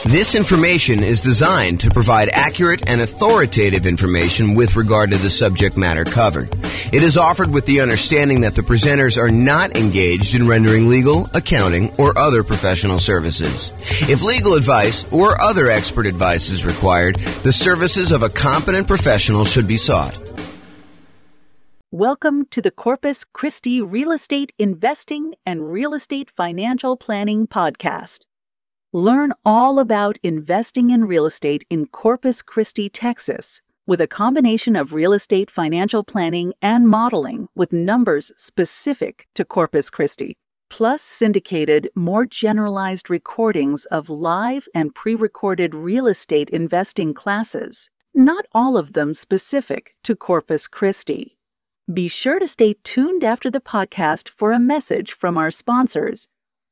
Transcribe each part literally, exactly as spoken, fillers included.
This information is designed to provide accurate and authoritative information with regard to the subject matter covered. It is offered with the understanding that the presenters are not engaged in rendering legal, accounting, or other professional services. If legal advice or other expert advice is required, the services of a competent professional should be sought. Welcome to the Corpus Christi Real Estate Investing and Real Estate Financial Planning Podcast. Learn all about investing in real estate in Corpus Christi, Texas, with a combination of real estate financial planning and modeling with numbers specific to Corpus Christi, plus syndicated, more generalized recordings of live and pre-recorded real estate investing classes, not all of them specific to Corpus Christi. Be sure to stay tuned after the podcast for a message from our sponsors.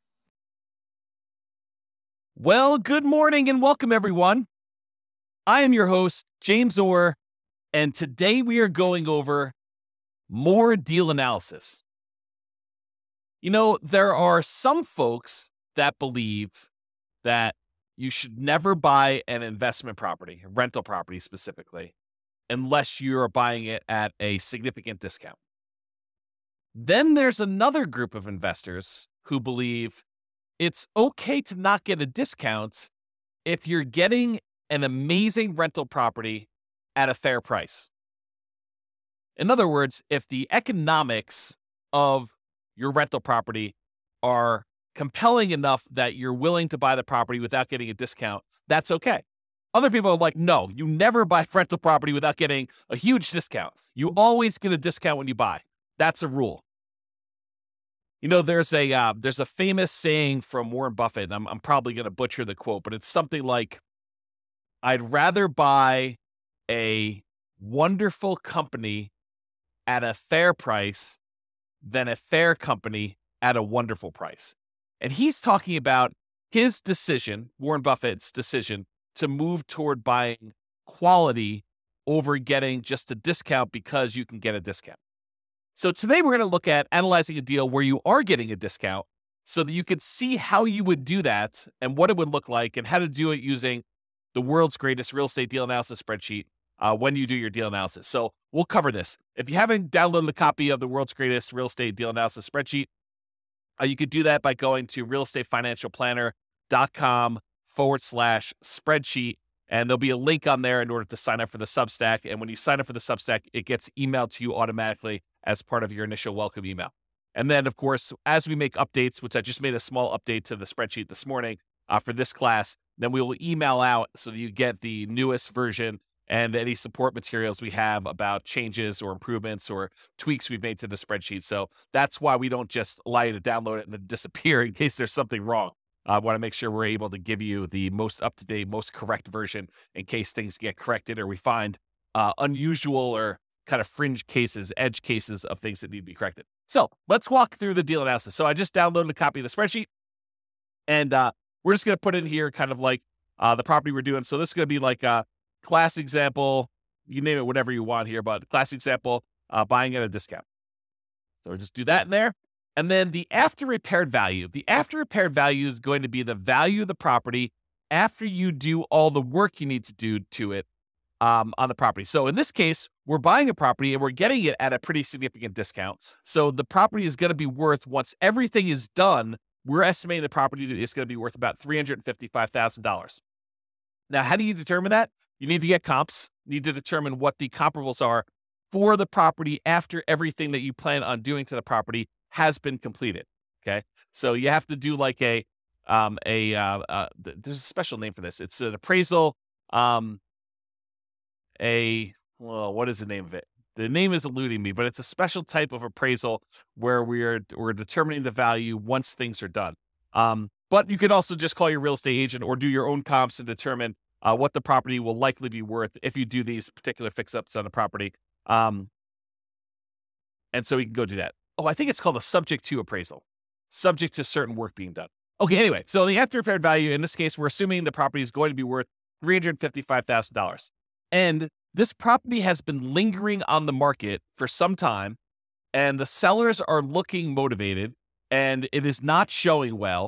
Well, good morning and welcome, everyone. I am your host, James Orr, and today we are going over more deal analysis. You know, there are some folks that believe that you should never buy an investment property, a rental property specifically, unless you're buying it at a significant discount. Then there's another group of investors who believe it's okay to not get a discount if you're getting an amazing rental property at a fair price. In other words, if the economics of your rental property are compelling enough that you're willing to buy the property without getting a discount, that's okay. Other people are like, no, you never buy rental property without getting a huge discount. You always get a discount when you buy. That's a rule. You know, there's a uh, there's a famous saying from Warren Buffett, and I'm, I'm probably going to butcher the quote, but it's something like, I'd rather buy a wonderful company at a fair price than a fair company at a wonderful price. And he's talking about his decision, Warren Buffett's decision, to move toward buying quality over getting just a discount because you can get a discount. So today we're going to look at analyzing a deal where you are getting a discount so that you can see how you would do that and what it would look like and how to do it using the world's greatest real estate deal analysis spreadsheet uh, when you do your deal analysis. So we'll cover this. If you haven't downloaded a copy of the world's greatest real estate deal analysis spreadsheet, uh, you could do that by going to realestatefinancialplanner.com forward slash spreadsheet. And there'll be a link on there in order to sign up for the Substack. And when you sign up for the Substack, it gets emailed to you automatically as part of your initial welcome email. And then, of course, as we make updates, which I just made a small update to the spreadsheet this morning uh, for this class, then we will email out so that you get the newest version and any support materials we have about changes or improvements or tweaks we've made to the spreadsheet. So that's why we don't just allow you to download it and then disappear in case there's something wrong. I want to make sure we're able to give you the most up-to-date, most correct version in case things get corrected or we find uh, unusual or kind of fringe cases, edge cases of things that need to be corrected. So let's walk through the deal analysis. So I just downloaded a copy of the spreadsheet, and uh, we're just going to put in here kind of like uh, the property we're doing. So this is going to be like a class example, you name it, whatever you want here, but class example, uh, buying at a discount. So we'll just do that in there. And then the after repaired value. The after repaired value is going to be the value of the property after you do all the work you need to do to it um, on the property. So in this case, we're buying a property and we're getting it at a pretty significant discount. So the property is going to be worth, once everything is done, we're estimating the property is going to be worth about three hundred fifty-five thousand dollars. Now, how do you determine that? You need to get comps. You need to determine what the comparables are for the property after everything that you plan on doing to the property has been completed. Okay. So you have to do like a, um, a, uh, uh, there's a special name for this. It's an appraisal, um, a, well, what is the name of it? The name is eluding me, but it's a special type of appraisal where we're, we're determining the value once things are done. Um, but you can also just call your real estate agent or do your own comps to determine uh, what the property will likely be worth if you do these particular fix-ups on the property. Um, and so we can go do that. Oh, I think it's called a subject to appraisal, subject to certain work being done. Okay, anyway, so the after repaired value, in this case, we're assuming the property is going to be worth three hundred fifty-five thousand dollars. And this property has been lingering on the market for some time, and the sellers are looking motivated, and it is not showing well.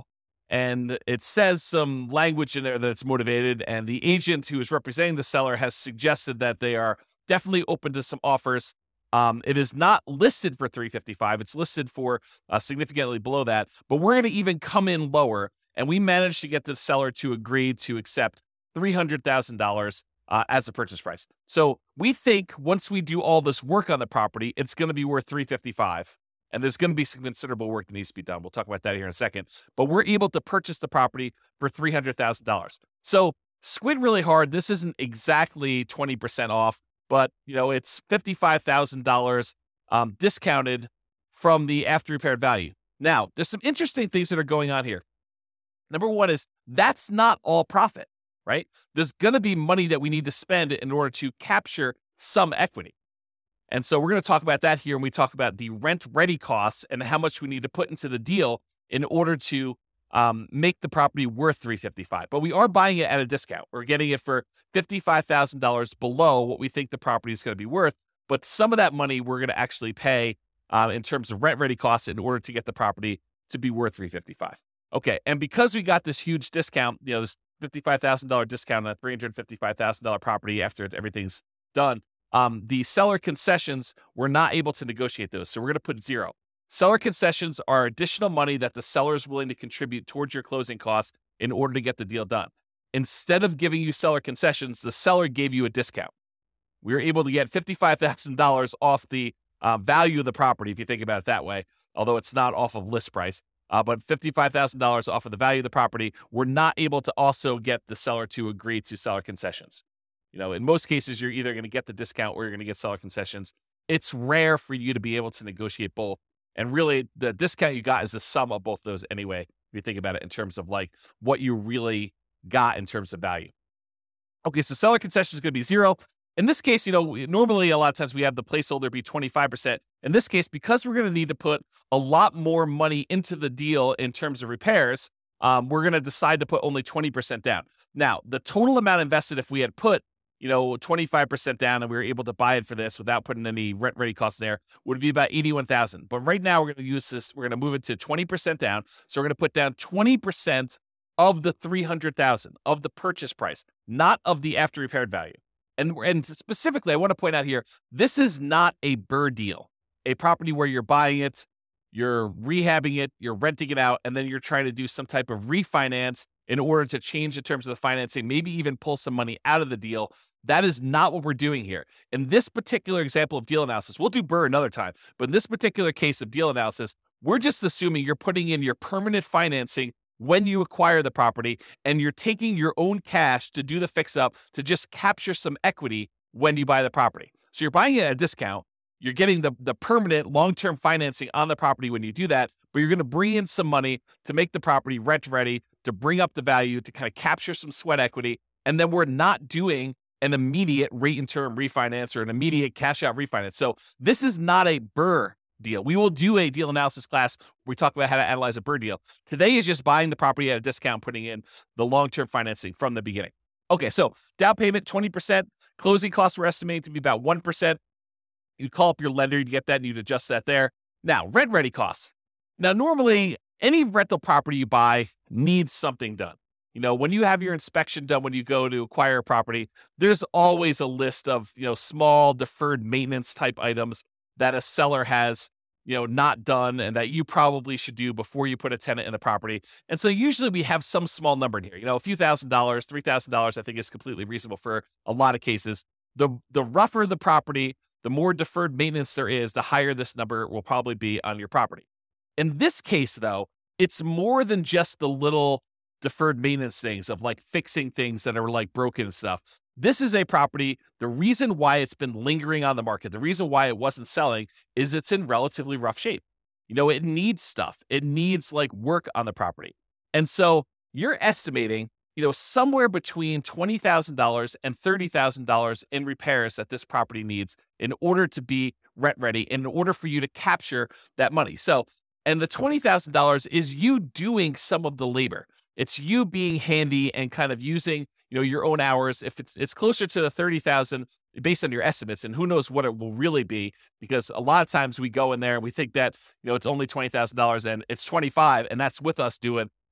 and it says some language in there that it's motivated, and the agent who is representing the seller has suggested that they are definitely open to some offers. Um, it is not listed for three fifty-five. It's listed for uh, significantly below that, but we're going to even come in lower, and we managed to get the seller to agree to accept three hundred thousand dollars uh, as a purchase price. So we think once we do all this work on the property, it's going to be worth three fifty-five. And there's going to be some considerable work that needs to be done. We'll talk about that here in a second. But we're able to purchase the property for three hundred thousand dollars. So squint really hard. This isn't exactly twenty percent off, but you know it's fifty-five thousand dollars um, discounted from the after repaired value. Now, there's some interesting things that are going on here. Number one is that's not all profit, right? There's going to be money that we need to spend in order to capture some equity. And so we're going to talk about that here when we talk about the rent-ready costs and how much we need to put into the deal in order to um, make the property worth three fifty-five. But we are buying it at a discount. We're getting it for fifty-five thousand dollars below what we think the property is going to be worth. But some of that money we're going to actually pay uh, in terms of rent-ready costs in order to get the property to be worth three fifty-five. Okay, and because we got this huge discount, you know, this fifty-five thousand dollars discount on a three hundred fifty-five thousand dollars property after everything's done, Um, the seller concessions, we're not able to negotiate those. So we're going to put zero. Seller concessions are additional money that the seller is willing to contribute towards your closing costs in order to get the deal done. Instead of giving you seller concessions, the seller gave you a discount. We were able to get fifty-five thousand dollars off the uh, value of the property, if you think about it that way, although it's not off of list price. Uh, but fifty-five thousand dollars off of the value of the property, we're not able to also get the seller to agree to seller concessions. You know, in most cases, you're either going to get the discount or you're going to get seller concessions. It's rare for you to be able to negotiate both. And really, the discount you got is the sum of both those anyway, if you think about it in terms of like what you really got in terms of value. Okay, so seller concession is going to be zero. In this case, you know, normally a lot of times we have the placeholder be twenty-five percent. In this case, because we're going to need to put a lot more money into the deal in terms of repairs, um, we're going to decide to put only twenty percent down. Now, the total amount invested, if we had put you know, twenty-five percent down and we were able to buy it for this without putting any rent ready costs there, would be about eighty-one thousand. But right now we're going to use this, we're going to move it to twenty percent down. So we're going to put down twenty percent of the three hundred thousand of the purchase price, not of the after repaired value. And, and specifically, I want to point out here, this is not a B R R R R deal, a property where you're buying it, you're rehabbing it, you're renting it out, and then you're trying to do some type of refinance in order to change the terms of the financing, maybe even pull some money out of the deal. That is not what we're doing here. In this particular example of deal analysis, we'll do B R R R R another time, but in this particular case of deal analysis, we're just assuming you're putting in your permanent financing when you acquire the property, and you're taking your own cash to do the fix up to just capture some equity when you buy the property. So you're buying it at a discount. You're getting the, the permanent long-term financing on the property when you do that, but you're going to bring in some money to make the property rent ready, to bring up the value, to kind of capture some sweat equity. And then we're not doing an immediate rate and term refinance or an immediate cash out refinance. So this is not a B R R R R deal. We will do a deal analysis class where we talk about how to analyze a B R R R R deal. Today is just buying the property at a discount, putting in the long-term financing from the beginning. Okay, so down payment, twenty percent. Closing costs were estimated to be about one percent. You'd call up your lender, you'd get that, and you'd adjust that there. Now, rent-ready costs. Now, normally, any rental property you buy needs something done. You know, when you have your inspection done, when you go to acquire a property, there's always a list of, you know, small deferred maintenance type items that a seller has, you know, not done and that you probably should do before you put a tenant in the property. And so usually we have some small number in here, you know, a few thousand dollars, three thousand dollars, I think is completely reasonable for a lot of cases. The, the rougher the property, the more deferred maintenance there is, the higher this number will probably be on your property. In this case, though, it's more than just the little deferred maintenance things of like fixing things that are like broken and stuff. This is a property. The reason why it's been lingering on the market, the reason why it wasn't selling is it's in relatively rough shape. You know, it needs stuff. It needs like work on the property. And so you're estimating, you know, somewhere between twenty thousand dollars and thirty thousand dollars in repairs that this property needs in order to be rent ready, in order for you to capture that money. So, and the twenty thousand dollars is you doing some of the labor. It's you being handy and kind of using, you know, your own hours. If it's it's closer to the thirty thousand based on your estimates, and who knows what it will really be, because a lot of times we go in there and we think that, you know, it's only twenty thousand dollars and it's twenty-five, and that's with us doing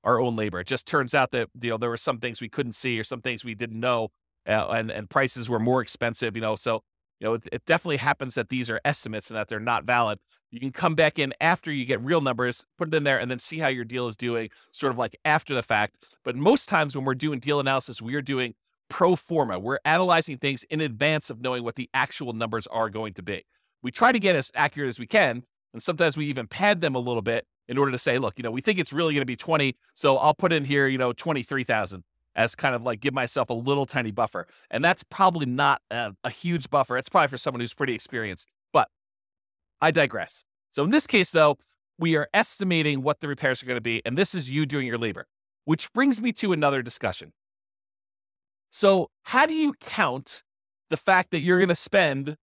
our own labor. It just turns out that, you know, there were some things we couldn't see or some things we didn't know, uh, and, and prices were more expensive, you know, so, you know, it, it definitely happens that these are estimates and that they're not valid. You can come back in after you get real numbers, put it in there, and then see how your deal is doing sort of like after the fact. But most times when we're doing deal analysis, we are doing pro forma. We're analyzing things in advance of knowing what the actual numbers are going to be. We try to get as accurate as we can, and sometimes we even pad them a little bit in order to say, look, you know, we think it's really going to be twenty, so I'll put in here, you know, twenty-three thousand as kind of like give myself a little tiny buffer. And that's probably not a, a huge buffer. It's probably for someone who's pretty experienced, but I digress. So in this case, though, we are estimating what the repairs are going to be, and this is you doing your labor, which brings me to another discussion. So how do you count the fact that you're going to spend,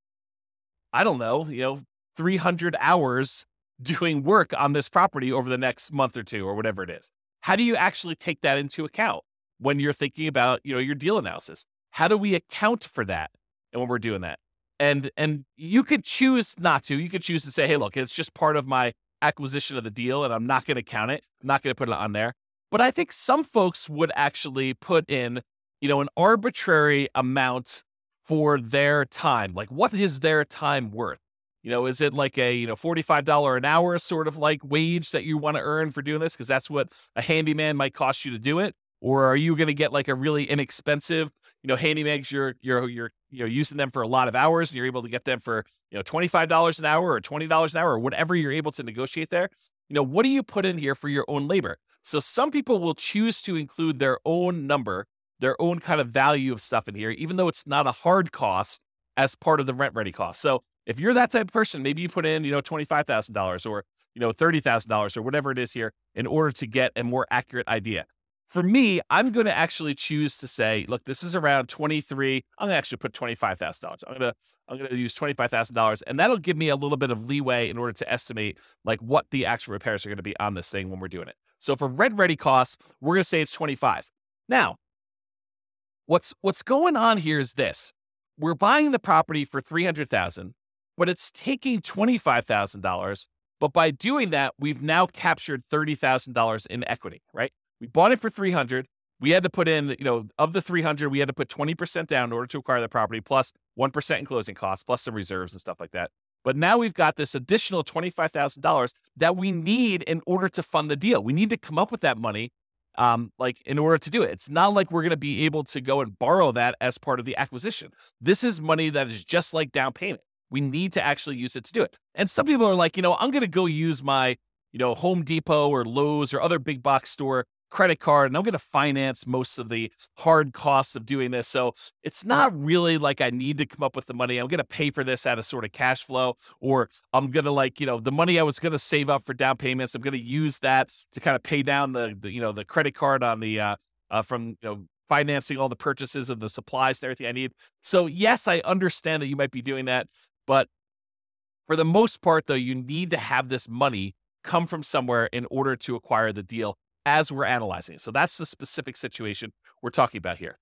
I don't know, you know, three hundred hours doing work on this property over the next month or two or whatever it is? How do you actually take that into account when you're thinking about, you know, your deal analysis? How do we account for that? And when we're doing that, and, and you could choose not to, you could choose to say, hey, look, it's just part of my acquisition of the deal and I'm not going to count it. I'm not going to put it on there. But I think some folks would actually put in, you know, an arbitrary amount for their time. Like, what is their time worth? You know, is it like a, you know, forty-five dollars an hour sort of like wage that you want to earn for doing this? Because that's what a handyman might cost you to do it. Or are you going to get like a really inexpensive, you know, handymans, you're, you're, you're, you know, using them for a lot of hours and you're able to get them for, you know, twenty-five dollars an hour or twenty dollars an hour or whatever you're able to negotiate there. You know, what do you put in here for your own labor? So some people will choose to include their own number, their own kind of value of stuff in here, even though it's not a hard cost as part of the rent ready cost. So if you're that type of person, maybe you put in, you know, twenty-five thousand dollars or, you know, thirty thousand dollars or whatever it is here in order to get a more accurate idea. For me, I'm going to actually choose to say, look, this is around twenty-three. I'm going to actually put twenty-five thousand dollars. I'm going to, I'm going to use twenty-five thousand dollars, and that'll give me a little bit of leeway in order to estimate like what the actual repairs are going to be on this thing when we're doing it. So for rent ready costs, we're going to say it's twenty-five. Now, what's, what's going on here is this. We're buying the property for three hundred thousand dollars, but it's taking twenty-five thousand dollars. But by doing that, we've now captured thirty thousand dollars in equity, right? We bought it for three hundred. We had to put in, you know, of the three hundred, we had to put twenty percent down in order to acquire the property, plus one percent in closing costs, plus some reserves and stuff like that. But now we've got this additional twenty-five thousand dollars that we need in order to fund the deal. We need to come up with that money, um, like in order to do it. It's not like we're going to be able to go and borrow that as part of the acquisition. This is money that is just like down payment. We need to actually use it to do it. And some people are like, you know, I'm going to go use my, you know, Home Depot or Lowe's or other big box store credit card, and I'm going to finance most of the hard costs of doing this. So it's not really like I need to come up with the money. I'm going to pay for this out of sort of cash flow, or I'm going to like, you know, the money I was going to save up for down payments, I'm going to use that to kind of pay down the, the you know, the credit card on the, uh, uh, from, you know, financing all the purchases of the supplies and everything I need. So yes, I understand that you might be doing that, but for the most part though, you need to have this money come from somewhere in order to acquire the deal as we're analyzing it. So that's the specific situation we're talking about here.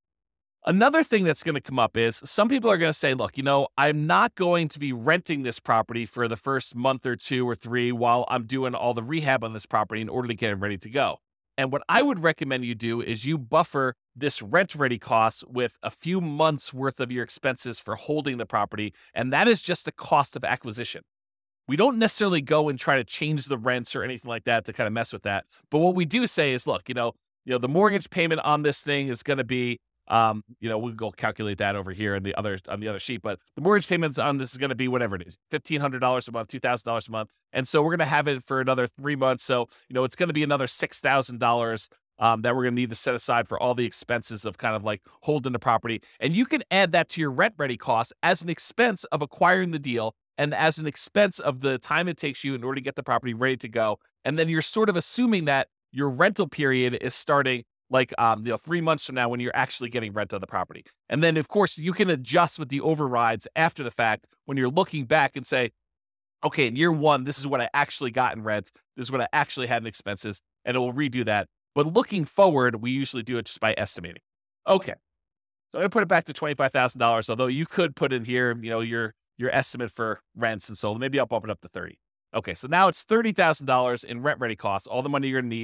Another thing that's going to come up is some people are going to say, look, you know, I'm not going to be renting this property for the first month or two or three while I'm doing all the rehab on this property in order to get it ready to go. And what I would recommend you do is you buffer this rent ready cost with a few months worth of your expenses for holding the property. And that is just the cost of acquisition. We don't necessarily go and try to change the rents or anything like that to kind of mess with that. But what we do say is, look, you know, you know, the mortgage payment on this thing is going to be, um, you know, we'll go calculate that over here on the other on the other sheet. But the mortgage payments on this is going to be whatever it is, fifteen hundred dollars a month, two thousand dollars a month. And so we're going to have it for another three months. So, you know, it's going to be another six thousand dollars um, that we're going to need to set aside for all the expenses of kind of like holding the property. And you can add that to your rent ready costs as an expense of acquiring the deal, and as an expense of the time it takes you in order to get the property ready to go. And then you're sort of assuming that your rental period is starting like um, you know, three months from now when you're actually getting rent on the property. And then, of course, you can adjust with the overrides after the fact when you're looking back and say, okay, in year one, this is what I actually got in rent. This is what I actually had in expenses, and it will redo that. But looking forward, we usually do it just by estimating. Okay, so I'm going to put it back to twenty-five thousand dollars, although you could put in here, you know, your your estimate for rents. And so maybe I'll bump it up to thirty. Okay, so now it's thirty thousand dollars in rent ready costs, all the money you're going to need.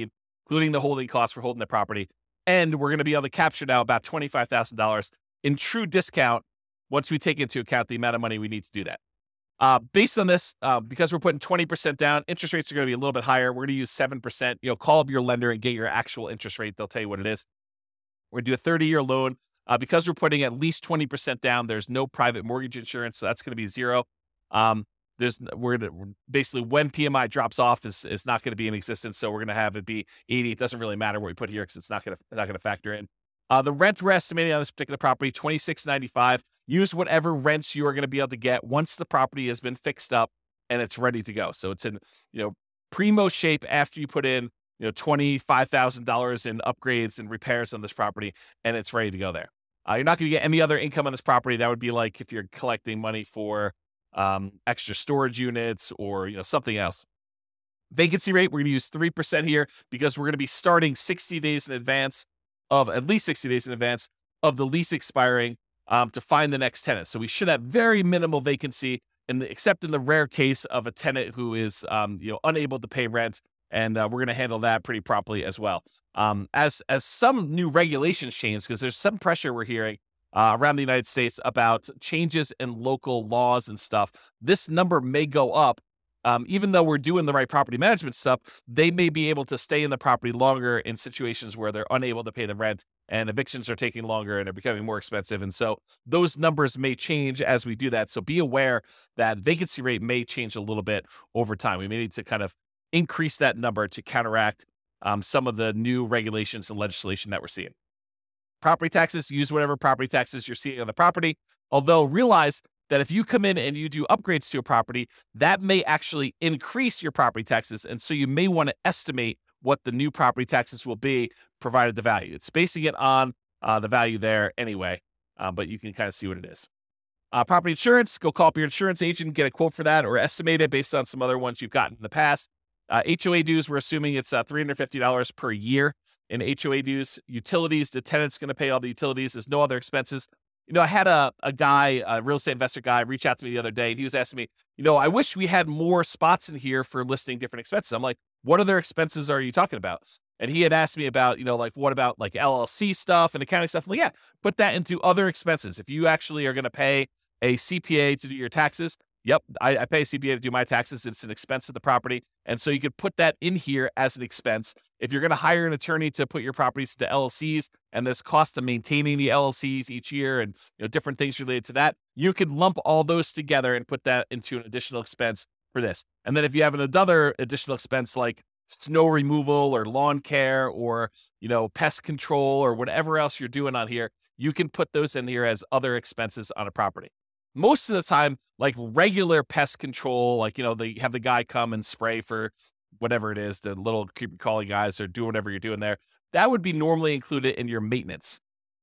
including the holding costs for holding the property. And we're going to be able to capture now about twenty-five thousand dollars in true discount once we take into account the amount of money we need to do that. Uh, based on this, uh, because we're putting twenty percent down, interest rates are going to be a little bit higher. We're going to use seven percent. You know, call up your lender and get your actual interest rate. They'll tell you what it is. We're going to do a thirty-year loan. Uh, because we're putting at least twenty percent down, there's no private mortgage insurance, so that's going to be zero. Um, there's we're gonna, basically when P M I drops off is is not going to be in existence, so we're going to have it be eighty. It doesn't really matter what we put here because it's not going to not going to factor in. Uh, the rent we're estimating on this particular property, twenty-six ninety-five. Use whatever rents you are going to be able to get once the property has been fixed up and it's ready to go. So it's in you know primo shape after you put in you know twenty-five thousand dollars in upgrades and repairs on this property, and it's ready to go there. Uh, you're not going to get any other income on this property. That would be like if you're collecting money for um, extra storage units or you know something else. Vacancy rate, we're going to use three percent here because we're going to be starting sixty days in advance of, at least sixty days in advance of the lease expiring um, to find the next tenant. So we should have very minimal vacancy, in the, except in the rare case of a tenant who is um, you know unable to pay rent. And uh, we're going to handle that pretty promptly as well. Um, as as some new regulations change, because there's some pressure we're hearing uh, around the United States about changes in local laws and stuff, this number may go up. Um, even though we're doing the right property management stuff, they may be able to stay in the property longer in situations where they're unable to pay the rent and evictions are taking longer and they're becoming more expensive. And so those numbers may change as we do that. So be aware that vacancy rate may change a little bit over time. We may need to kind of increase that number to counteract um, some of the new regulations and legislation that we're seeing. Property taxes, use whatever property taxes you're seeing on the property. Although realize that if you come in and you do upgrades to a property, that may actually increase your property taxes. And so you may want to estimate what the new property taxes will be provided the value. It's basing it on uh, the value there anyway, uh, but you can kind of see what it is. Uh, property insurance, go call up your insurance agent, get a quote for that or estimate it based on some other ones you've gotten in the past. Uh, H O A dues, we're assuming it's uh, three hundred fifty dollars per year in H O A dues. Utilities, the tenant's going to pay all the utilities. There's no other expenses. You know, I had a, a guy, a real estate investor guy, reach out to me the other day, and he was asking me, you know, I wish we had more spots in here for listing different expenses. I'm like, what other expenses are you talking about? And he had asked me about, you know, like, what about like L L C stuff and accounting stuff? I'm like, yeah, put that into other expenses. If you actually are going to pay a C P A to do your taxes, yep, I, I pay a C P A to do my taxes. It's an expense of the property. And so you could put that in here as an expense. If you're going to hire an attorney to put your properties to L L Cs and there's cost of maintaining the L L Cs each year and you know different things related to that, you could lump all those together and put that into an additional expense for this. And then if you have another additional expense like snow removal or lawn care or, you know, pest control or whatever else you're doing on here, you can put those in here as other expenses on a property. Most of the time, like regular pest control, like, you know, they have the guy come and spray for whatever it is, the little creepy crawly guys or do whatever you're doing there. That would be normally included in your maintenance.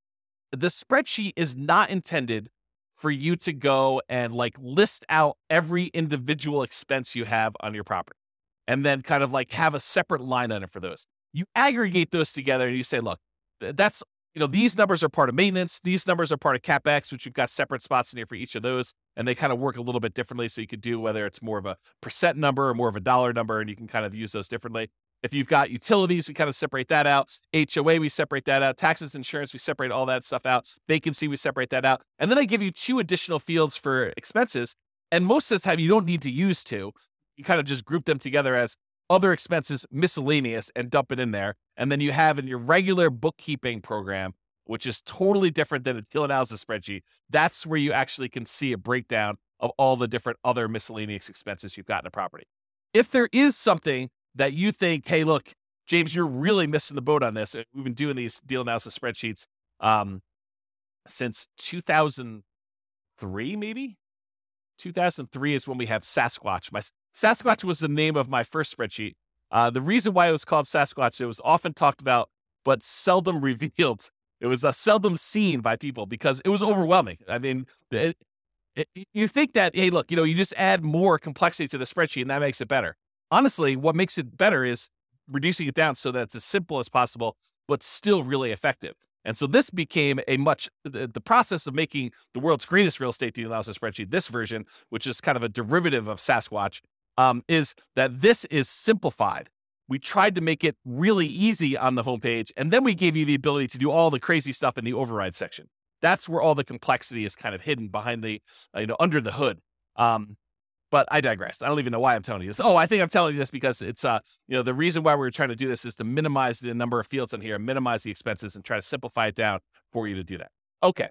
The spreadsheet is not intended for you to go and like list out every individual expense you have on your property and then kind of like have a separate line item for those. You aggregate those together and you say, look, that's You know, these numbers are part of maintenance. These numbers are part of CapEx, which you've got separate spots in here for each of those. And they kind of work a little bit differently. So you could do whether it's more of a percent number or more of a dollar number, and you can kind of use those differently. If you've got utilities, we kind of separate that out. H O A, we separate that out. Taxes, insurance, we separate all that stuff out. Vacancy, we separate that out. And then I give you two additional fields for expenses. And most of the time, you don't need to use two. You kind of just group them together as other expenses, miscellaneous, and dump it in there. And then you have in your regular bookkeeping program, which is totally different than a deal analysis spreadsheet. That's where you actually can see a breakdown of all the different other miscellaneous expenses you've got in a property. If there is something that you think, hey, look, James, you're really missing the boat on this. We've been doing these deal analysis spreadsheets um, since two thousand three, maybe? two thousand three is when we have Sasquatch. My Sasquatch was the name of my first spreadsheet. Uh, the reason why it was called Sasquatch, it was often talked about, but seldom revealed. It was uh, seldom seen by people because it was overwhelming. I mean, it, it, you think that, hey, look, you know, you just add more complexity to the spreadsheet and that makes it better. Honestly, what makes it better is reducing it down so that it's as simple as possible, but still really effective. And so this became a much, the, the process of making the world's greatest real estate deal analysis spreadsheet, this version, which is kind of a derivative of Sasquatch, um, is that this is simplified. we tried to make it really easy on the homepage, and then we gave you the ability to do all the crazy stuff in the override section. That's where all the complexity is kind of hidden behind the, you know, under the hood. Um, but I digress. I don't even know why I'm telling you this. Oh, I think I'm telling you this because it's, uh, you know, the reason why we're trying to do this is to minimize the number of fields in here, minimize the expenses, and try to simplify it down for you to do that. Okay.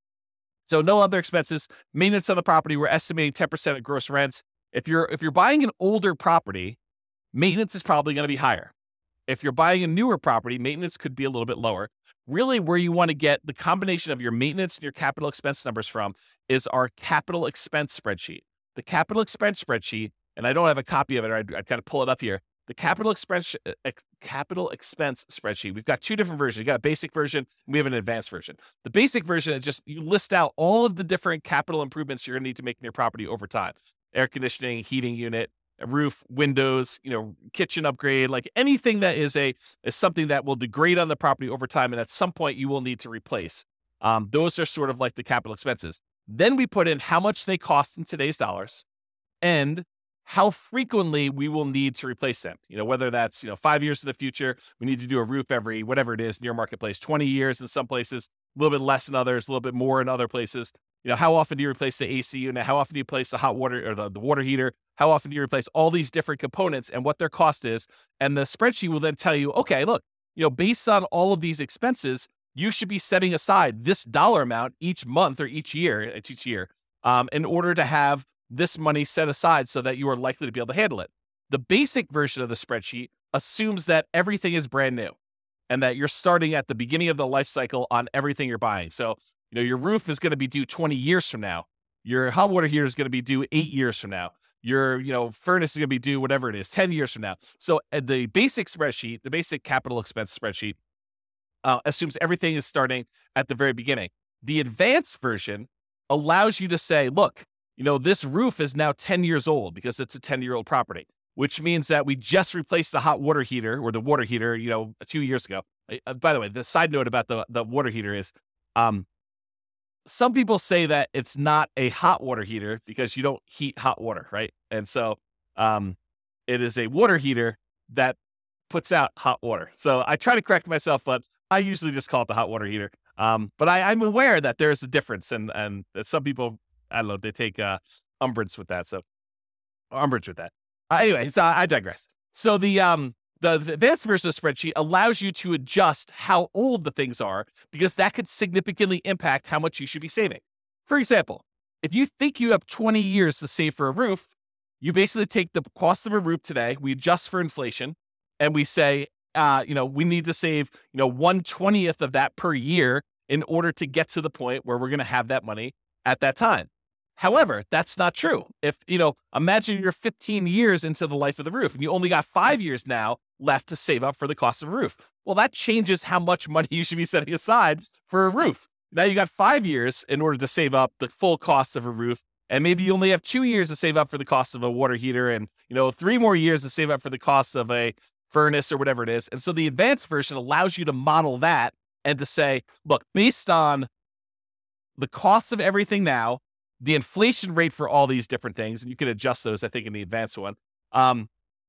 So no other expenses. Maintenance on the property, we're estimating ten percent of gross rents. If you're if you're buying an older property, maintenance is probably going to be higher. If you're buying a newer property, maintenance could be a little bit lower. Really, where you want to get the combination of your maintenance and your capital expense numbers from is our capital expense spreadsheet. The capital expense spreadsheet, and I don't have a copy of it, I'd, I'd kind of pull it up here. The capital expense ex, capital expense spreadsheet. We've got two different versions. We've got a basic version, and we have an advanced version. The basic version is just you list out all of the different capital improvements you're going to need to make in your property over time: air conditioning, heating unit, a roof, windows, you know, kitchen upgrade, like anything that is a is something that will degrade on the property over time, and at some point you will need to replace. Um, those are sort of like the capital expenses. Then we put in how much they cost in today's dollars, and how frequently we will need to replace them. You know, whether that's, you know, five years in the future, we need to do a roof every, whatever it is, near marketplace, twenty years in some places, a little bit less in others, a little bit more in other places. You know, how often do you replace the A C unit? How often do you replace the hot water or the, the water heater? How often do you replace all these different components and what their cost is? And the spreadsheet will then tell you, okay, look, you know, based on all of these expenses, you should be setting aside this dollar amount each month or each year, it's each year, um, in order to have this money set aside so that you are likely to be able to handle it. The basic version of the spreadsheet assumes that everything is brand new and that you're starting at the beginning of the life cycle on everything you're buying. So, you know, your roof is going to be due twenty years from now. Your hot water heater is going to be due eight years from now. Your, you know, furnace is going to be due whatever it is, ten years from now. So uh, the basic spreadsheet, the basic capital expense spreadsheet, uh, assumes everything is starting at the very beginning. The advanced version allows you to say, look, you know, this roof is now ten years old because it's a ten-year-old property, which means that we just replaced the hot water heater or the water heater, you know, two years ago. Uh, by the way, the side note about the, the water heater is um, some people say that it's not a hot water heater because you don't heat hot water, right? And so um, it is a water heater that puts out hot water. So I try to correct myself, but I usually just call it the hot water heater. Um, but I, I'm aware that there's a difference, and and that some people, I don't know, they take uh, umbrage with that. So umbrage with that. Uh, anyway, so I digress. So the um the, the advanced version of the spreadsheet allows you to adjust how old the things are because that could significantly impact how much you should be saving. For example, if you think you have twenty years to save for a roof, you basically take the cost of a roof today, we adjust for inflation, and we say, uh, you know, we need to save, you know, one twentieth of that per year in order to get to the point where we're going to have that money at that time. However, that's not true. If, you know, imagine you're fifteen years into the life of the roof and you only got five years now left to save up for the cost of a roof. Well, that changes how much money you should be setting aside for a roof. Now you got five years in order to save up the full cost of a roof. And maybe you only have two years to save up for the cost of a water heater and, you know, three more years to save up for the cost of a furnace or whatever it is. And so the advanced version allows you to model that and to say, look, based on the cost of everything now, the inflation rate for all these different things, and you can adjust those, I think, in the advanced one, um,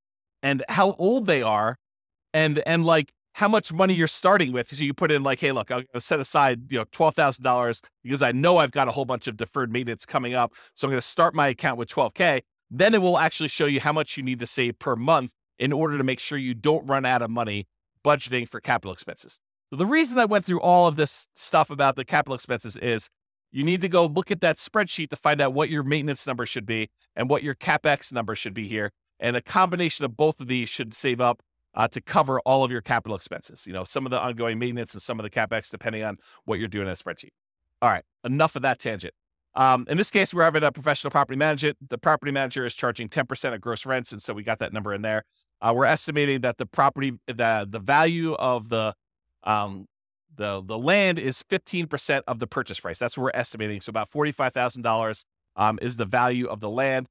and how old they are, and and like how much money you're starting with. So you put in like, hey, look, I'm going to set aside, you know, twelve thousand dollars because I know I've got a whole bunch of deferred maintenance coming up. So I'm going to start my account with twelve K. Then it will actually show you how much you need to save per month in order to make sure you don't run out of money budgeting for capital expenses. So the reason I went through all of this stuff about the capital expenses is you need to go look at that spreadsheet to find out what your maintenance number should be and what your CapEx number should be here. And a combination of both of these should save up uh, to cover all of your capital expenses. You know, some of the ongoing maintenance and some of the CapEx, depending on what you're doing in that spreadsheet. All right, enough of that tangent. Um, in this case, we're having a professional property manager. The property manager is charging ten percent of gross rents, and so we got that number in there. Uh, we're estimating that the property, the the value of the um, the the land is fifteen percent of the purchase price. That's what we're estimating. So about forty-five thousand dollars um, is the value of the land.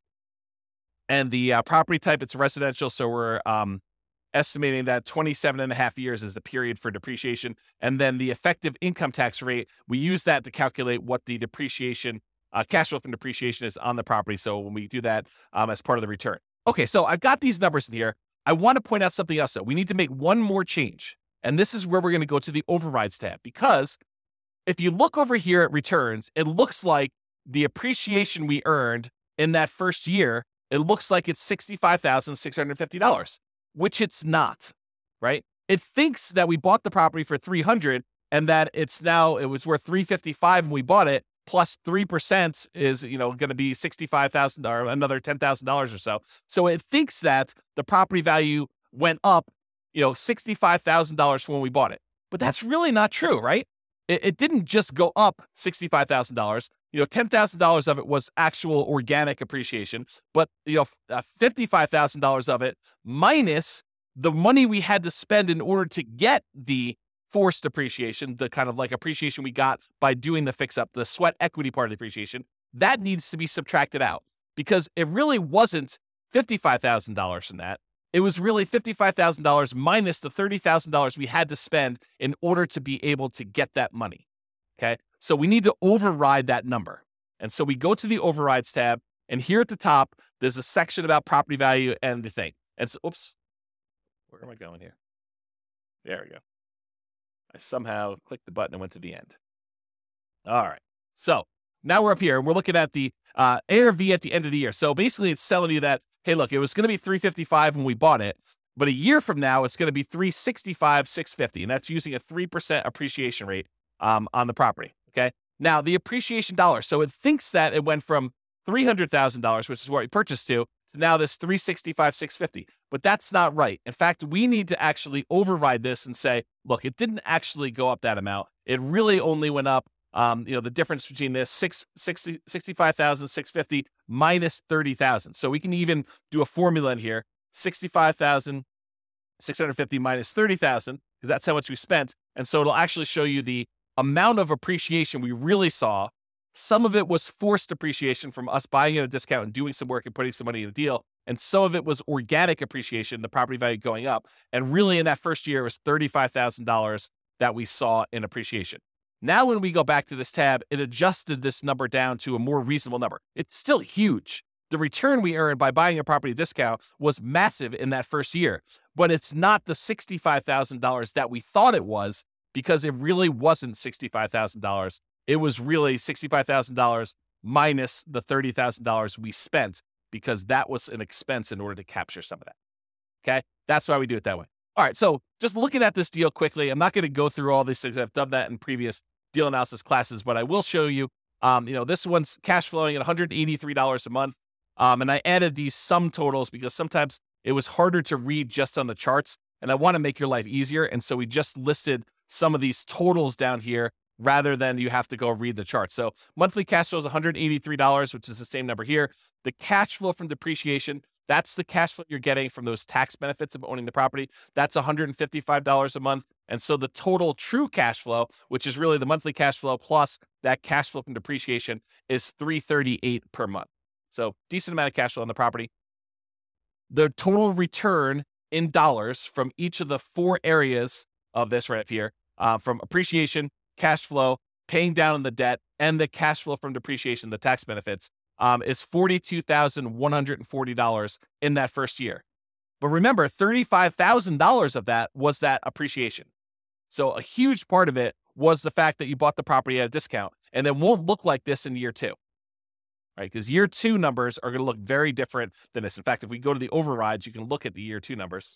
And the uh, property type, it's residential. So we're um, estimating that twenty-seven and a half years is the period for depreciation. And then the effective income tax rate, we use that to calculate what the depreciation, uh, cash flow from depreciation is on the property. So when we do that um, as part of the return. Okay, so I've got these numbers in here. I want to point out something else, though. We need to make one more change. And this is where we're going to go to the overrides tab, because if you look over here at returns, it looks like the appreciation we earned in that first year, it looks like it's sixty-five thousand six hundred fifty dollars, which it's not, right? It thinks that we bought the property for three hundred dollars and that it's now, it was worth three hundred fifty-five dollars when we bought it, plus three percent is, you know, going to be sixty-five thousand dollars or another ten thousand dollars or so. So it thinks that the property value went up, you know, sixty-five thousand dollars from when we bought it. But that's really not true, right? It, it didn't just go up sixty-five thousand dollars. You know, ten thousand dollars of it was actual organic appreciation, but, you know, uh, fifty-five thousand dollars of it minus the money we had to spend in order to get the forced appreciation, the kind of like appreciation we got by doing the fix up, the sweat equity part of the appreciation, that needs to be subtracted out, because it really wasn't fifty-five thousand dollars from that. It was really fifty-five thousand dollars minus the thirty thousand dollars we had to spend in order to be able to get that money. Okay. So we need to override that number. And so we go to the overrides tab, and here at the top, there's a section about property value and the thing. And so, oops, where am I going here? There we go. I somehow clicked the button and went to the end. All right. So now we're up here and we're looking at the uh, A R V at the end of the year. So basically it's telling you that, hey, look, it was going to be three hundred fifty-five when we bought it, but a year from now, it's going to be three hundred sixty-five thousand six hundred fifty dollars. And that's using a three percent appreciation rate um, on the property. Okay. Now the appreciation dollars. So it thinks that it went from three hundred thousand dollars, which is what we purchased to, to now this three hundred sixty-five thousand six hundred fifty dollars. But that's not right. In fact, we need to actually override this and say, look, it didn't actually go up that amount. It really only went up, um, you know, the difference between this six, sixty, sixty-five thousand six hundred fifty minus thirty thousand. So we can even do a formula in here, sixty-five thousand six hundred fifty minus thirty thousand, because that's how much we spent. And so it'll actually show you the amount of appreciation we really saw. Some of it was forced appreciation from us buying at a discount and doing some work and putting some money in the deal. And some of it was organic appreciation, the property value going up. And really in that first year, it was thirty-five thousand dollars that we saw in appreciation. Now, when we go back to this tab, it adjusted this number down to a more reasonable number. It's still huge. The return we earned by buying a property discount was massive in that first year, but it's not the sixty-five thousand dollars that we thought it was, because it really wasn't sixty-five thousand dollars. It was really sixty-five thousand dollars minus the thirty thousand dollars we spent, because that was an expense in order to capture some of that. Okay. That's why we do it that way. All right. So just looking at this deal quickly, I'm not going to go through all these things. I've done that in previous deal analysis classes, but I will show you, um, you know, this one's cash flowing at one hundred eighty-three dollars a month. Um, and I added these sum totals because sometimes it was harder to read just on the charts, and I want to make your life easier. And so we just listed some of these totals down here rather than you have to go read the chart. So monthly cash flow is one hundred eighty-three dollars, which is the same number here. The cash flow from depreciation, that's the cash flow you're getting from those tax benefits of owning the property. That's one hundred fifty-five dollars a month. And so the total true cash flow, which is really the monthly cash flow plus that cash flow from depreciation, is three hundred thirty-eight dollars per month. So decent amount of cash flow on the property. The total return in dollars from each of the four areas of this right here, uh, from appreciation, cash flow, paying down on the debt, and the cash flow from depreciation, the tax benefits, um, is forty-two thousand one hundred forty dollars in that first year. But remember, thirty-five thousand dollars of that was that appreciation. So a huge part of it was the fact that you bought the property at a discount, and it won't look like this in year two, right? Because year two numbers are going to look very different than this. In fact, if we go to the overrides, you can look at the year two numbers.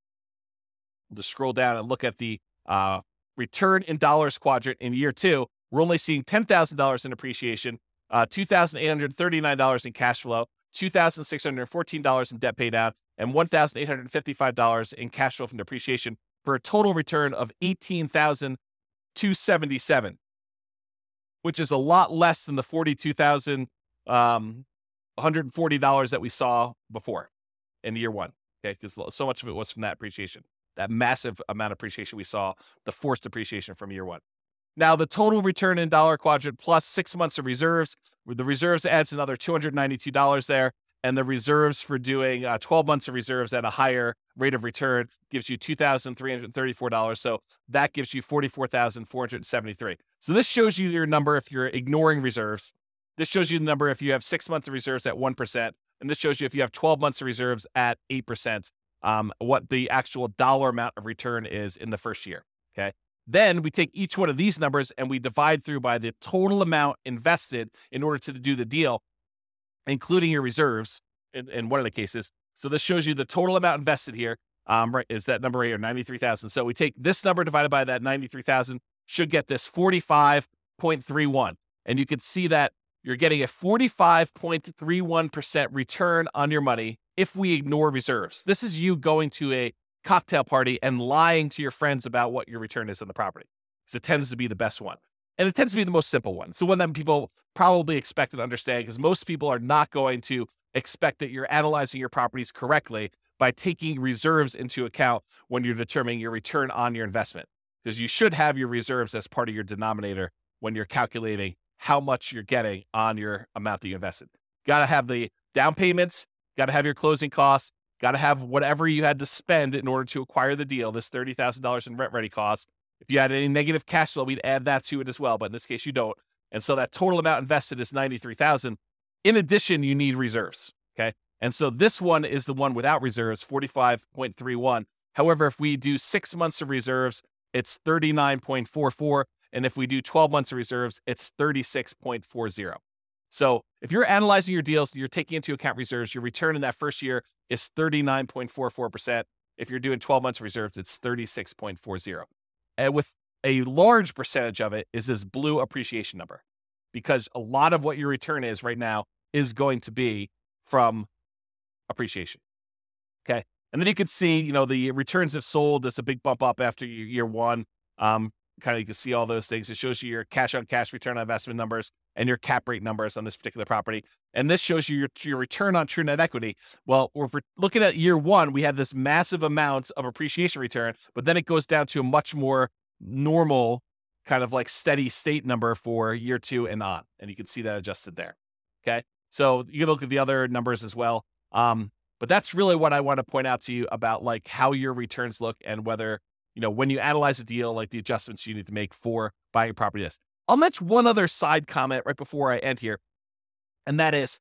We'll just scroll down and look at the uh, return in dollars quadrant in year two. We're only seeing ten thousand dollars in appreciation, uh, two thousand eight hundred thirty-nine dollars in cash flow, two thousand six hundred fourteen dollars in debt pay down, and one thousand eight hundred fifty-five dollars in cash flow from depreciation, for a total return of eighteen thousand two hundred seventy-seven dollars, which is a lot less than the forty-two thousand one hundred forty dollars that we saw before in year one. Okay, because so much of it was from that appreciation. That massive amount of appreciation we saw, the forced appreciation from year one. Now, the total return in dollar quadrant plus six months of reserves, the reserves adds another two hundred ninety-two dollars there, and the reserves for doing uh, twelve months of reserves at a higher rate of return gives you two thousand three hundred thirty-four dollars. So that gives you forty-four thousand four hundred seventy-three dollars. So this shows you your number if you're ignoring reserves. This shows you the number if you have six months of reserves at one percent, and this shows you if you have twelve months of reserves at eight percent. um, what the actual dollar amount of return is in the first year. Okay. Then we take each one of these numbers and we divide through by the total amount invested in order to do the deal, including your reserves in, in one of the cases. So this shows you the total amount invested here. Um, right, is that number right here, ninety-three thousand. So we take this number divided by that ninety-three thousand, should get this forty-five point three one. And you can see that you're getting a forty-five point three one percent return on your money if we ignore reserves. This is you going to a cocktail party and lying to your friends about what your return is on the property, because it tends to be the best one. And it tends to be the most simple one. It's the one that people probably expect and understand, because most people are not going to expect that you're analyzing your properties correctly by taking reserves into account when you're determining your return on your investment, because you should have your reserves as part of your denominator when you're calculating how much you're getting on your amount that you invested. Got to have the down payments, got to have your closing costs, got to have whatever you had to spend in order to acquire the deal, this thirty thousand dollars in rent ready costs. If you had any negative cash flow, we'd add that to it as well, but in this case you don't. And so that total amount invested is ninety-three thousand dollars. In addition, you need reserves, okay? And so this one is the one without reserves, forty-five point three one. However, if we do six months of reserves, it's thirty-nine point four four. And if we do twelve months of reserves, it's thirty-six point four zero. So if you're analyzing your deals and you're taking into account reserves, your return in that first year is thirty-nine point four four percent. If you're doing twelve months of reserves, it's thirty-six point four zero. And with a large percentage of it is this blue appreciation number, because a lot of what your return is right now is going to be from appreciation. Okay. And then you can see, you know, the returns have sold. There's a big bump up after year one. Um, kind of, you can see all those things. It shows you your cash on cash return on investment numbers and your cap rate numbers on this particular property. And this shows you your, your return on true net equity. Well, if we're looking at year one, we had this massive amount of appreciation return, but then it goes down to a much more normal kind of like steady state number for year two and on. And you can see that adjusted there. Okay. So you can look at the other numbers as well. Um, but that's really what I want to point out to you about like how your returns look and whether, you know, when you analyze a deal, like the adjustments you need to make for buying a property. This. I'll mention one other side comment right before I end here. And that is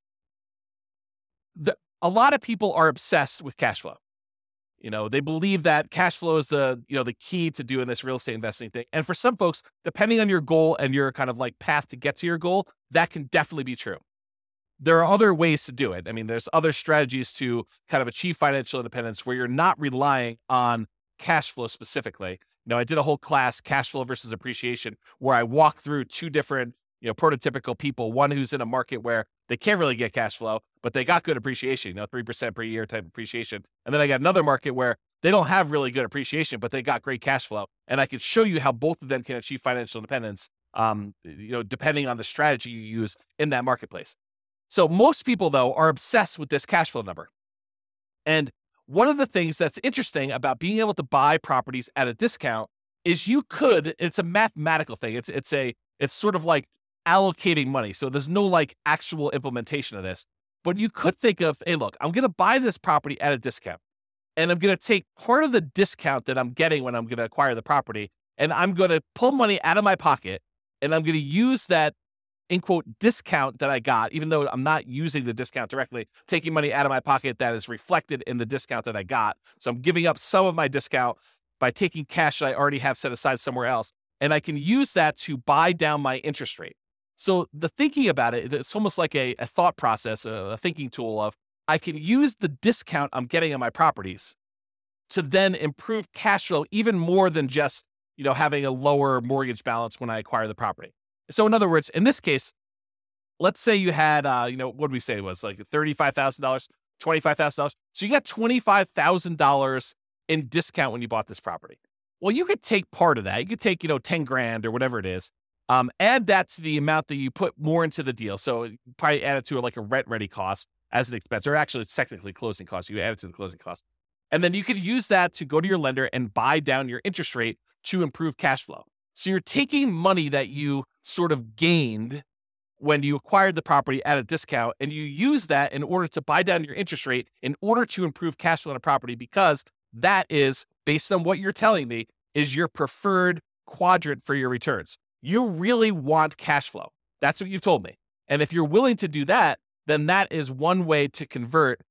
the, a lot of people are obsessed with cash flow. You know, they believe that cash flow is the, you know, the key to doing this real estate investing thing. And for some folks, depending on your goal and your kind of like path to get to your goal, that can definitely be true. There are other ways to do it. I mean, there's other strategies to kind of achieve financial independence where you're not relying on cash flow specifically. You know, I did a whole class, cash flow versus appreciation, where I walked through two different, you know, prototypical people. One who's in a market where they can't really get cash flow, but they got good appreciation, you know, three percent per year type appreciation. And then I got another market where they don't have really good appreciation, but they got great cash flow. And I could show you how both of them can achieve financial independence, um, you know, depending on the strategy you use in that marketplace. So most people, though, are obsessed with this cash flow number. And one of the things that's interesting about being able to buy properties at a discount is you could, it's a mathematical thing. It's, it's a, it's sort of like allocating money. So there's no like actual implementation of this, but you could think of, hey, look, I'm going to buy this property at a discount and I'm going to take part of the discount that I'm getting when I'm going to acquire the property. And I'm going to pull money out of my pocket and I'm going to use that in quote discount that I got, even though I'm not using the discount directly, taking money out of my pocket that is reflected in the discount that I got. So I'm giving up some of my discount by taking cash that I already have set aside somewhere else. And I can use that to buy down my interest rate. So the thinking about it, it's almost like a, a thought process, a, a thinking tool of I can use the discount I'm getting on my properties to then improve cash flow even more than just, you know, having a lower mortgage balance when I acquire the property. So in other words, in this case, let's say you had, uh, you know, what did we say it was like thirty-five thousand dollars, twenty-five thousand dollars. So you got twenty-five thousand dollars in discount when you bought this property. Well, you could take part of that. You could take, you know, ten grand or whatever it is. Um, add that to the amount that you put more into the deal. So probably add it to like a rent ready cost as an expense, or actually it's technically closing cost. You add it to the closing cost. And then you could use that to go to your lender and buy down your interest rate to improve cash flow. So you're taking money that you sort of gained when you acquired the property at a discount, and you use that in order to buy down your interest rate in order to improve cash flow on a property, because that is, based on what you're telling me, is your preferred quadrant for your returns. You really want cash flow. That's what you've told me. And if you're willing to do that, then that is one way to convert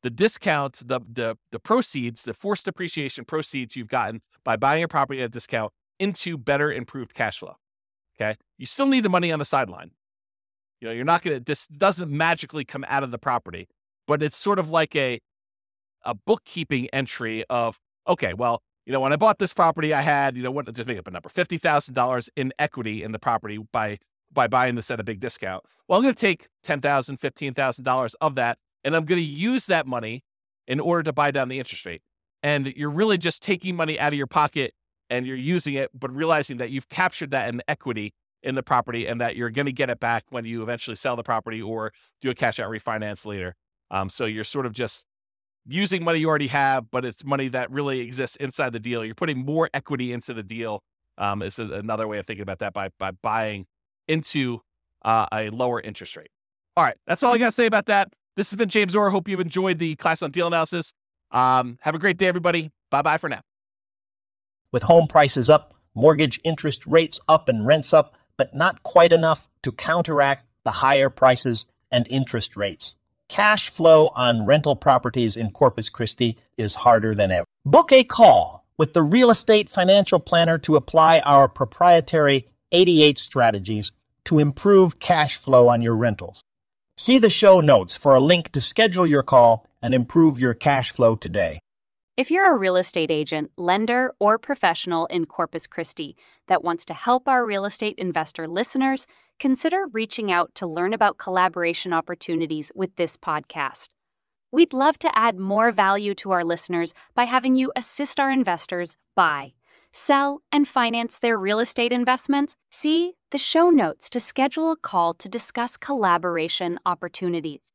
the discount, the, the, the proceeds, the forced depreciation proceeds you've gotten by buying a property at a discount into better improved cash flow. Okay. You still need the money on the sideline. You know, you're not going to, this doesn't magically come out of the property, but it's sort of like a, a bookkeeping entry of, okay, well, you know, when I bought this property, I had, you know, what, just make up a number, fifty thousand dollars in equity in the property by, by buying this at a big discount. Well, I'm going to take ten thousand dollars, fifteen thousand dollars of that, and I'm going to use that money in order to buy down the interest rate. And you're really just taking money out of your pocket and you're using it, but realizing that you've captured that in equity in the property and that you're going to get it back when you eventually sell the property or do a cash out refinance later. Um, so you're sort of just using money you already have, but it's money that really exists inside the deal. You're putting more equity into the deal. Um, is another way of thinking about that by, by buying into uh, a lower interest rate. All right. That's all I got to say about that. This has been James Orr. Hope you've enjoyed the class on deal analysis. Um, have a great day, everybody. Bye-bye for now. With home prices up, mortgage interest rates up, and rents up, but not quite enough to counteract the higher prices and interest rates. Cash flow on rental properties in Corpus Christi is harder than ever. Book a call with the Real Estate Financial Planner to apply our proprietary eighty-eight strategies to improve cash flow on your rentals. See the show notes for a link to schedule your call and improve your cash flow today. If you're a real estate agent, lender, or professional in Corpus Christi that wants to help our real estate investor listeners, consider reaching out to learn about collaboration opportunities with this podcast. We'd love to add more value to our listeners by having you assist our investors buy, sell, and finance their real estate investments. See the show notes to schedule a call to discuss collaboration opportunities.